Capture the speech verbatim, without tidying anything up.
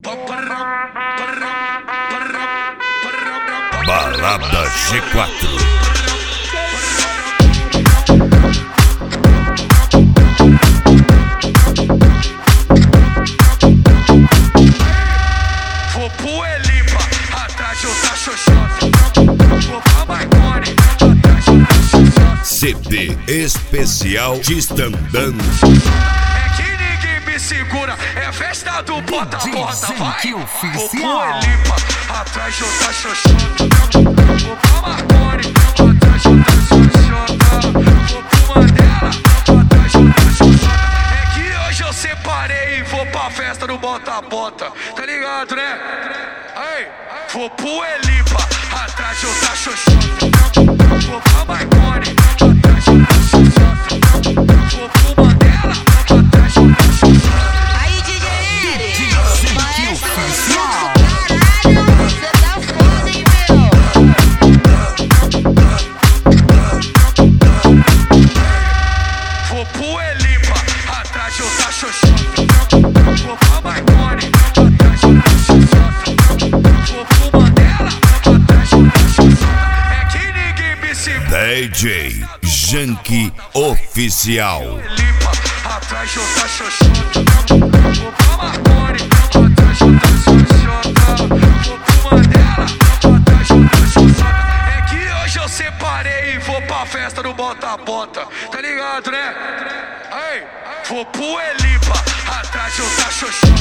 Balada G quatro. Vou pro Elipa, atrás eu tá xoxota. Vou pra Marconi, atrás eu tá xoxota. C D especial Distandando. É que ninguém me segura, é festa do bota-bota, vai. Vou pro Elipa, atrás eu tá xoxota. Vou pra Marconi, atrás eu tá xoxota. Vou pro Mandela, atrás eu tá xoxota. É que hoje eu separei e vou pra festa do bota-bota, tá ligado, né? Ei, vou pro Elipa, atrás eu tá xoxota. Vou pra Marconi, atrás eu tá xoxota. Vou pro Mandela, atrás eu tá xoxota. Aí, D J, maestro oficial. Caralho, cê tá foda, hein, meu? Vou pro Elipa, atrás eu tá xoxota. Vou pra Marconi, atrás eu tá xoxota. Vou pro Mandela, atrás eu tá xoxota. É que ninguém me segura. D J Janky Oficial. Elipa, atrás eu tá xoxota. Vou pra Marconi, atrás eu tá xoxota. Vou pro Mandela, atrás eu tá xoxota. É que hoje eu separei e vou pra festa do bota-bota, tá ligado, né? Ei, vou pro Elipa, atrás eu tá xoxota.